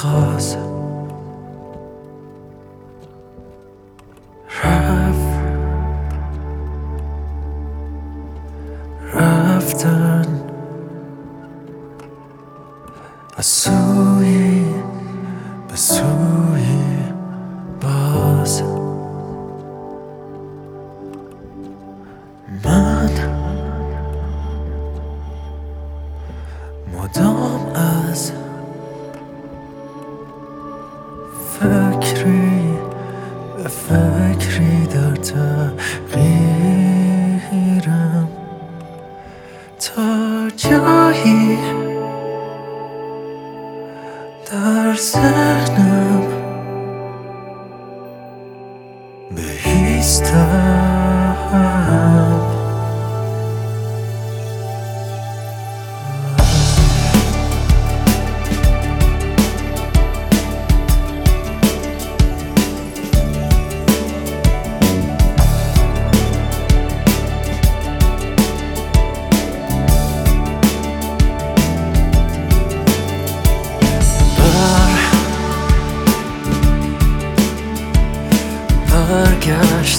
آغاز رفتن از سوی به سوی باز من مدام از فکری به فکری در تغییرم تا جایی در ذهنم بایستم برگشت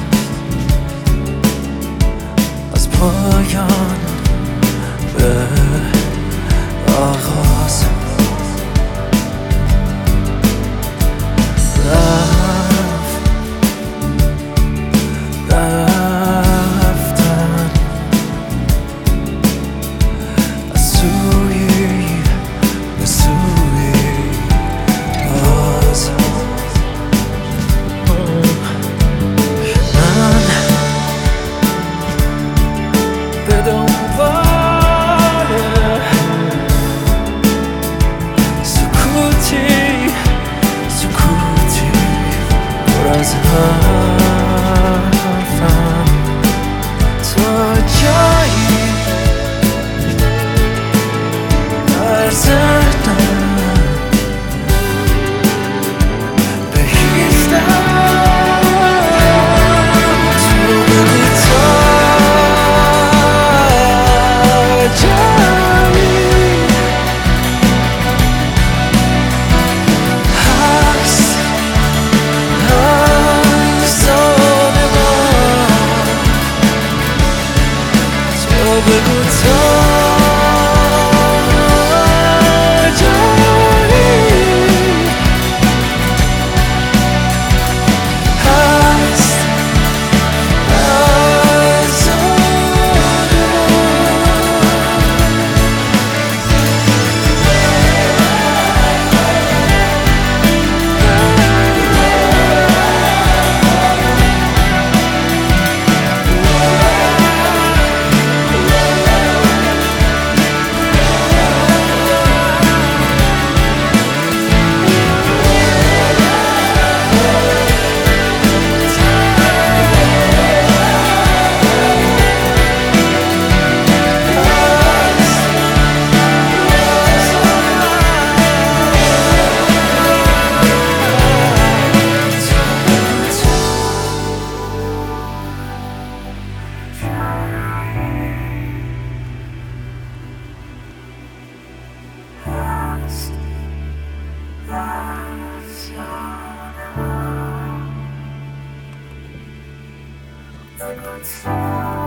از پایان به آغاز رفتن از سوی به سوی باز به دنبال سکوتی پر از حرفم تا جایی در ذهنم بایستم بگو تا جایی هست از Good